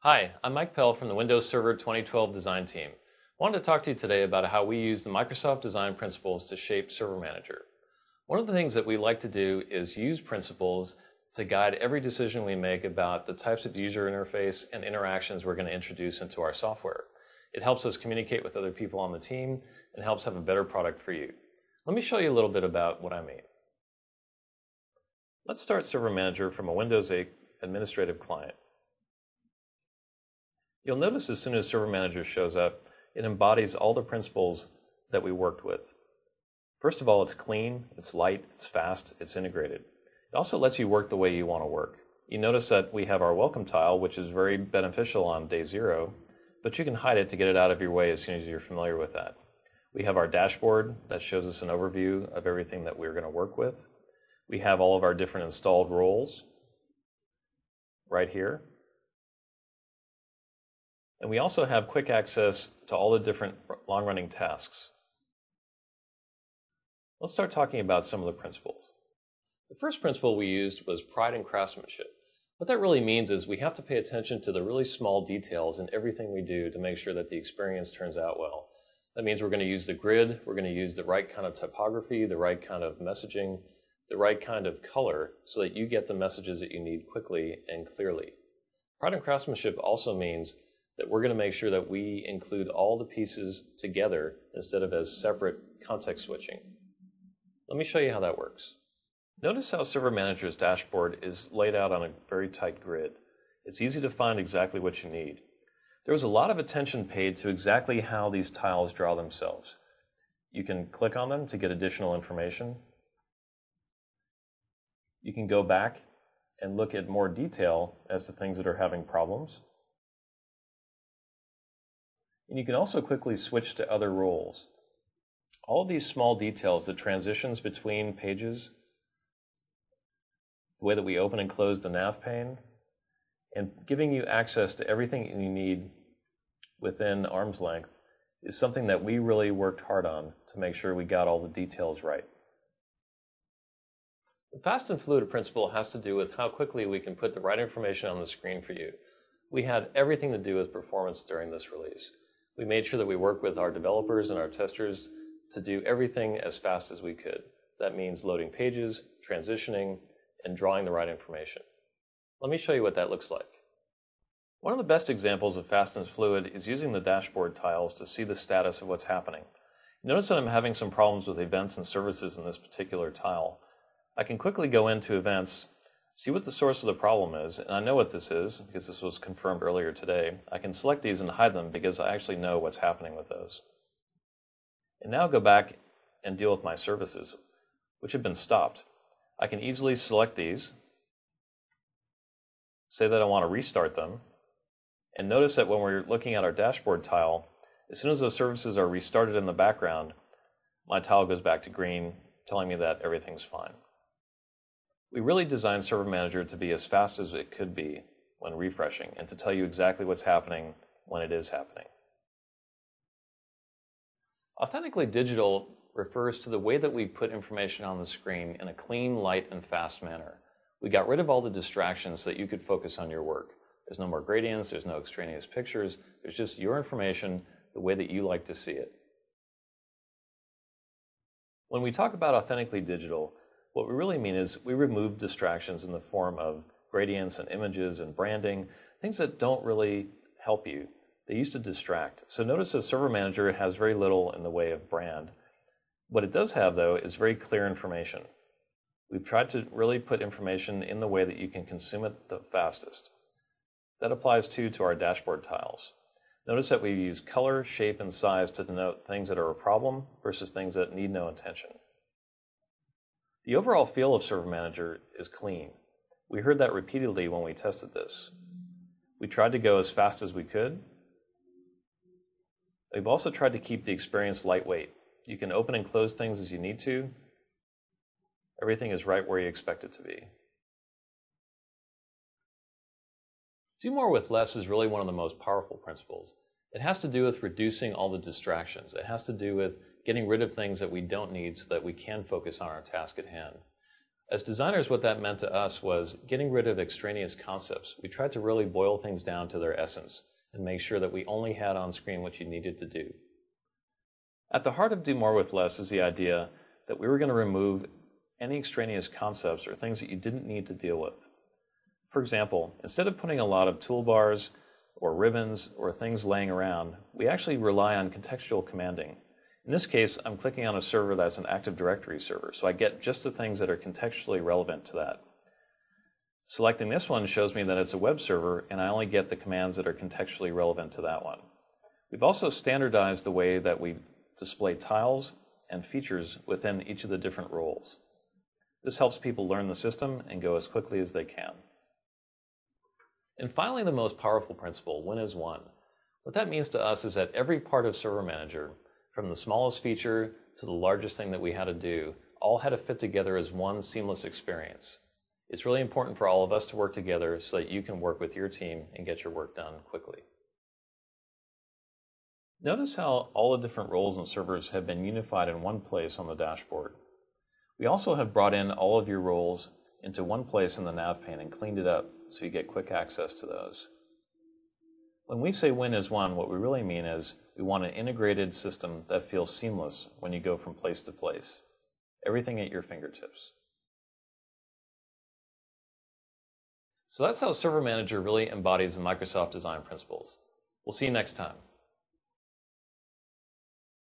Hi, I'm Mike Pell from the Windows Server 2012 design team. I wanted to talk to you today about how we use the Microsoft design principles to shape Server Manager. One of the things that we like to do is use principles to guide every decision we make about the types of user interface and interactions we're going to introduce into our software. It helps us communicate with other people on the team and helps have a better product for you. Let me show you a little bit about what I mean. Let's start Server Manager from a Windows 8 administrative client. You'll notice as soon as Server Manager shows up, it embodies all the principles that we worked with. First of all, it's clean, it's light, it's fast, it's integrated. It also lets you work the way you want to work. You notice that we have our welcome tile, which is very beneficial on day 0, but you can hide it to get it out of your way as soon as you're familiar with that. We have our dashboard that shows us an overview of everything that we're going to work with. We have all of our different installed roles right here. And we also have quick access to all the different long-running tasks. Let's start talking about some of the principles. The first principle we used was pride and craftsmanship. What that really means is we have to pay attention to the really small details in everything we do to make sure that the experience turns out well. That means we're going to use the grid, we're going to use the right kind of typography, the right kind of messaging, the right kind of color so that you get the messages that you need quickly and clearly. Pride and craftsmanship also means that we're going to make sure that we include all the pieces together instead of as separate context switching. Let me show you how that works. Notice how Server Manager's dashboard is laid out on a very tight grid. It's easy to find exactly what you need. There was a lot of attention paid to exactly how these tiles draw themselves. You can click on them to get additional information. You can go back and look at more detail as to things that are having problems. And you can also quickly switch to other roles. All of these small details, the transitions between pages, the way that we open and close the nav pane, and giving you access to everything you need within arm's length is something that we really worked hard on to make sure we got all the details right. The fast and fluid principle has to do with how quickly we can put the right information on the screen for you. We had everything to do with performance during this release. We made sure that we worked with our developers and our testers to do everything as fast as we could. That means loading pages, transitioning, and drawing the right information. Let me show you what that looks like. One of the best examples of fast and fluid is using the dashboard tiles to see the status of what's happening. Notice that I'm having some problems with events and services in this particular tile. I can quickly go into events, see what the source of the problem is, and I know what this is because this was confirmed earlier today. I can select these and hide them because I actually know what's happening with those. And now go back and deal with my services, which have been stopped. I can easily select these, say that I want to restart them, and notice that when we're looking at our dashboard tile, as soon as those services are restarted in the background, my tile goes back to green, telling me that everything's fine. We really designed Server Manager to be as fast as it could be when refreshing and to tell you exactly what's happening when it is happening. Authentically digital refers to the way that we put information on the screen in a clean, light, and fast manner. We got rid of all the distractions so that you could focus on your work. There's no more gradients, there's no extraneous pictures, there's just your information the way that you like to see it. When we talk about authentically digital, what we really mean is we remove distractions in the form of gradients and images and branding, things that don't really help you. They used to distract. So notice that Server Manager has very little in the way of brand. What it does have, though, is very clear information. We've tried to really put information in the way that you can consume it the fastest. That applies too to our dashboard tiles. Notice that we use color, shape, and size to denote things that are a problem versus things that need no attention. The overall feel of Server Manager is clean. We heard that repeatedly when we tested this. We tried to go as fast as we could. We've also tried to keep the experience lightweight. You can open and close things as you need to. Everything is right where you expect it to be. Do more with less is really one of the most powerful principles. It has to do with reducing all the distractions. It has to do with getting rid of things that we don't need so that we can focus on our task at hand. As designers, what that meant to us was getting rid of extraneous concepts. We tried to really boil things down to their essence and make sure that we only had on screen what you needed to do. At the heart of Do More with Less is the idea that we were going to remove any extraneous concepts or things that you didn't need to deal with. For example, instead of putting a lot of toolbars or ribbons or things laying around, we actually rely on contextual commanding. In this case, I'm clicking on a server that's an Active Directory server, so I get just the things that are contextually relevant to that. Selecting this one shows me that it's a web server, and I only get the commands that are contextually relevant to that one. We've also standardized the way that we display tiles and features within each of the different roles. This helps people learn the system and go as quickly as they can. And finally, the most powerful principle, win as one. What that means to us is that every part of Server Manager, from the smallest feature to the largest thing that we had to do, all had to fit together as one seamless experience. It's really important for all of us to work together so that you can work with your team and get your work done quickly. Notice how all the different roles and servers have been unified in one place on the dashboard. We also have brought in all of your roles into one place in the nav pane and cleaned it up so you get quick access to those. When we say win as one, what we really mean is we want an integrated system that feels seamless when you go from place to place. Everything at your fingertips. So that's how Server Manager really embodies the Microsoft design principles. We'll see you next time.